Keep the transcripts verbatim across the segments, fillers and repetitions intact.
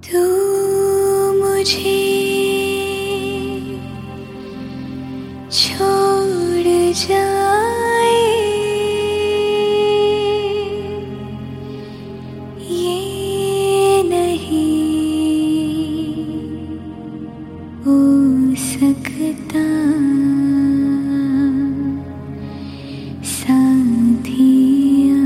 तू मुझे छोड़ जाए ये नहीं हो सकता साथिया।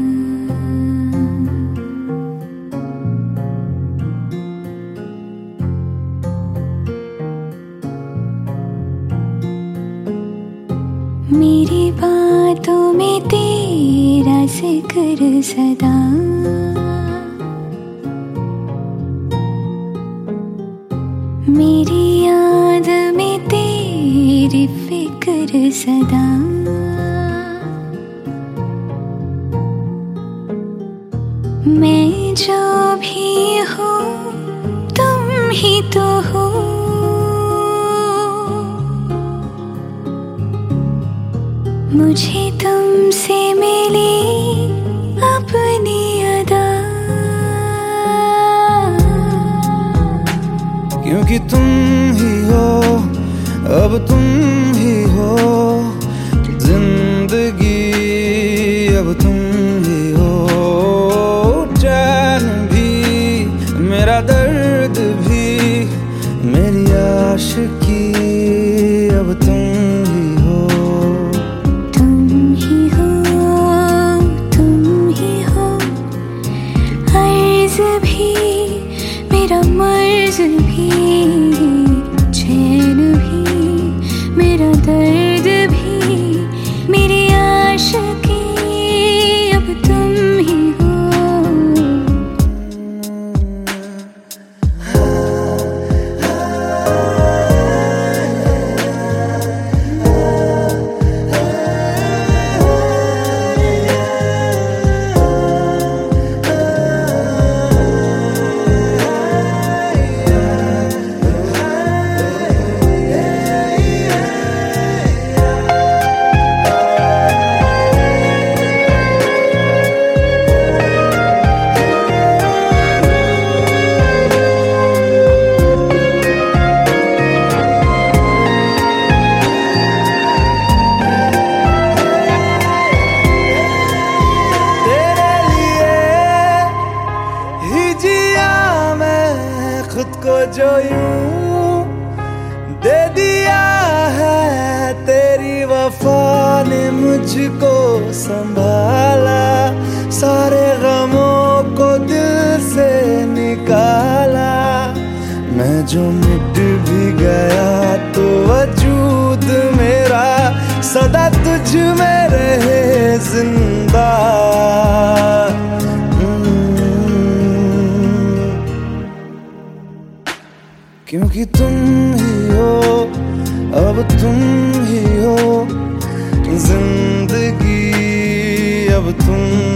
मेरी बातों में तेरा जिक्र सदा, मेरी याद में तेरी फिक्र सदा। मैं जो भी हूँ तुम ही तो हो, मुझे तुमसे मिली अपनी अदा। क्योंकि तुम ही हो, अब तुम ही हो जिंदगी, अब तुम ही हो चैन भी, मेरा दर्द भी, मेरी आशिकी, अब तुम ही हो। तुम ही हो, तुम ही हो, अर्ज़ भी मेरा मर्ज़ भी, चैन भी मेरा दर्द भी, मेरी आशिकी, अब तुम ही हो। खुद को जो यूं दे दिया है, तेरी वफा ने मुझको संभाला, सारे गमों को दिल से निकाला। मैं जो मिट भी गया तो वजूद मेरा सदा तुझ में रहे जिंदा। क्योंकि तुम ही हो, अब तुम ही हो जिंदगी, अब तुम